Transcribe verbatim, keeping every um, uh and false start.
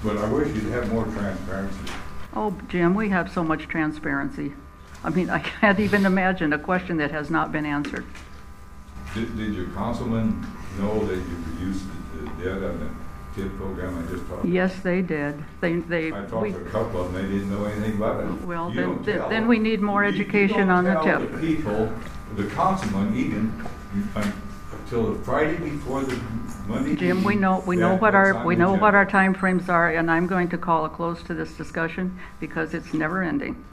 But I wish you'd have more transparency. Oh, Jim, we have so much transparency. I mean, I can't even imagine a question that has not been answered. Did, did your councilman know that you reduced the, the debt on the TIP program I just talked about? Yes, they did. They, they. I talked we, to a couple of them, they didn't know anything about it. Well, You then, don't then, tell- then we need more you- you education don't on the tell TIP. the people, the councilman even, un- until the Friday before the Monday. Jim, we meeting, know, we know that what what's our, on we the know what agenda. our timeframes are, and I'm going to call a close to this discussion because it's never ending.